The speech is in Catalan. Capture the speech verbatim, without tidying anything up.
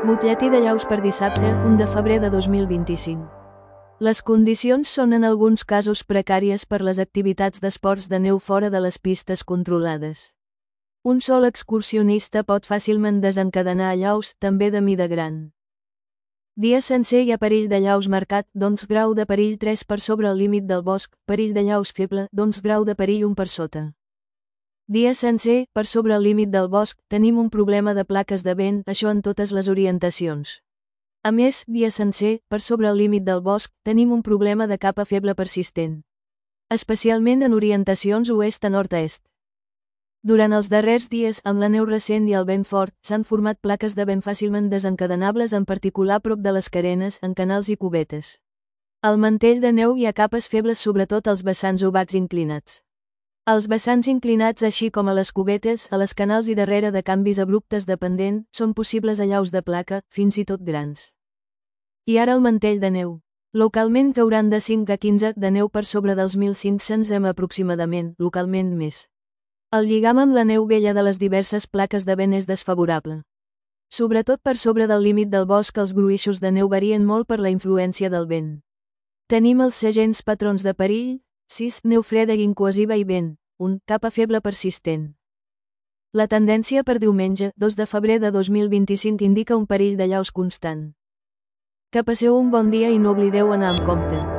Butlletí de llaus per dissabte, u de febrer de dos mil vint-i-cinc. Les condicions són en alguns casos precàries per les activitats d'esports de neu fora de les pistes controlades. Un sol excursionista pot fàcilment desencadenar allaus, també de mida gran. Dia sencer hi ha perill de llaus marcat, doncs grau de perill tres per sobre el límit del bosc, perill de llaus feble, doncs grau de perill un per sota. Dia sencer, per sobre el límit del bosc, tenim un problema de plaques de vent, això en totes les orientacions. A més, dia sencer, per sobre el límit del bosc, tenim un problema de capa feble persistent. Especialment en orientacions oest a nord-est. Durant els darrers dies, amb la neu recent i el vent fort, s'han format plaques de vent fàcilment desencadenables, en particular prop de les carenes, en canals i cubetes. Al mantell de neu hi ha capes febles sobretot als vessants ovats inclinats. Als vessants inclinats així com a les cubetes, a les canals i darrere de canvis abruptes de pendent, són possibles allaus de placa, fins i tot grans. I ara el mantell de neu. Localment cauran de cinc a quinze de neu per sobre dels mil cinc-cents m aproximadament, localment més. El lligam amb la neu vella de les diverses plaques de vent és desfavorable. Sobretot per sobre del límit del bosc els gruixos de neu varien molt per la influència del vent. Tenim els segents patrons de perill: sis. Neu freda i incohesiva i vent. un. Capa feble persistent. La tendència per diumenge, dos de febrer de dos mil vint-i-cinc indica un perill de llaus constant. Que passeu un bon dia i no oblideu anar amb compte.